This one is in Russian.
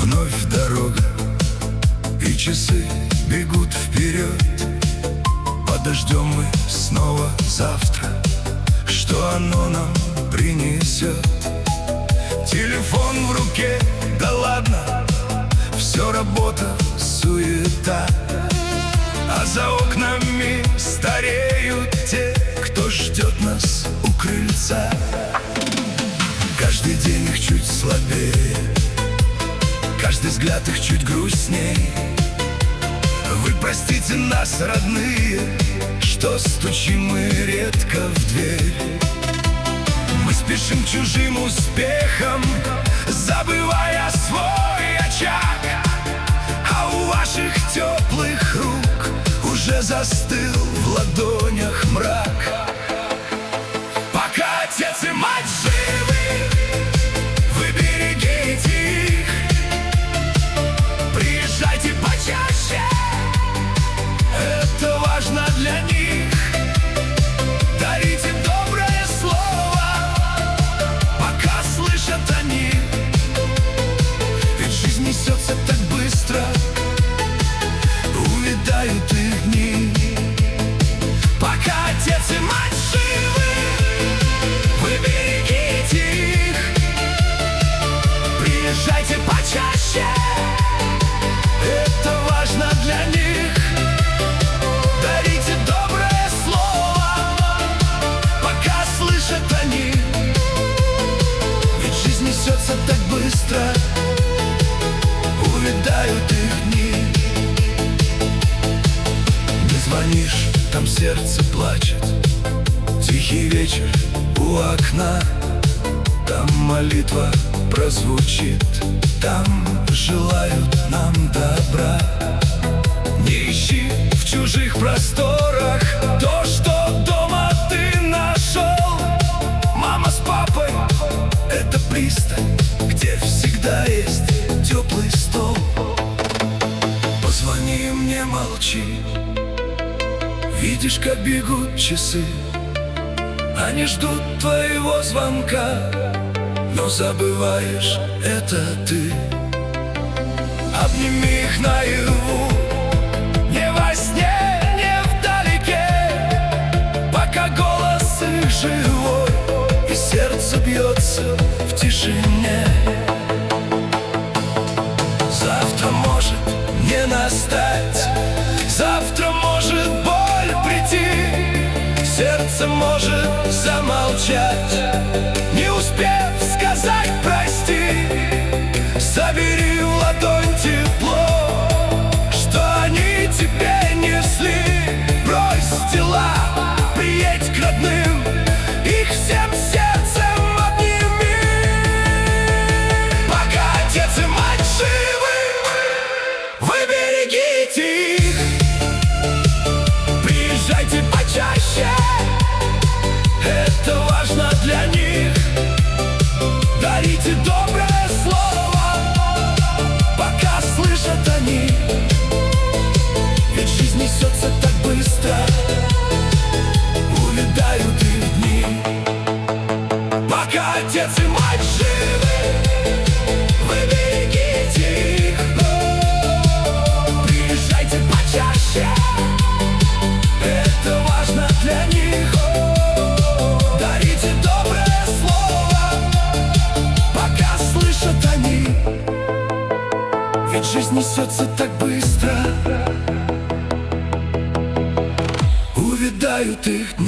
Вновь дорога, и часы бегут вперед. Подождем мы снова завтра, что оно нам принесет. Телефон в руке, да ладно, все работа, суета. А за окнами стареют те, кто ждет нас у крыльца. Каждый день их чуть слабее, каждый взгляд их чуть грустней. Вы простите нас, родные, что стучим мы редко в дверь. Мы спешим к чужим успехам, забывая свой очаг. А у ваших теплых рук уже застыл в ладонях мрак. Пока отец и мать живы, вы берегите их. Приезжайте почаще, это важно для них. Дарите доброе слово, пока слышат они. Ведь жизнь несется так быстро, увядают их дни. Пока отец и мать живы, вы берегите их. Приезжайте почаще, это важно для них. Дарите доброе слово, пока слышат они. Ведь жизнь несется так быстро, увядают их дни. Не звонишь, там сердце плачет. Тихий вечер у окна, там молитва прозвучит, там желают нам добра. Не ищи в чужих просторах то, что дома ты нашел. Мама с папой — это пристань, где всегда есть теплый стол. Позвони мне, молчи. Видишь, как бегут часы, они ждут твоего звонка, но забываешь — это ты. Обними их наяву, не во сне, не вдалеке, пока голос их живой и сердце бьется в тишине. Завтра может не настать, завтра может боль прийти, сердце может замолчать, не успев сказать прости. Собери в ладонь тепло, что они тебе несли. Брось дела, приедь к родным, их всем сердцем обними. Пока отец и мать живы, вы берегите их. Приезжайте почаще, это важно для них. Дарите доброе слово, пока слышат они. Ведь жизнь несется так быстро, увядают их дни. Пока отец и мать живы, вы берегите их. Приезжайте почаще, это важно для них. Дарите доброе слово, пока слышат они. Ведь жизнь несется так быстро, увядают их дни.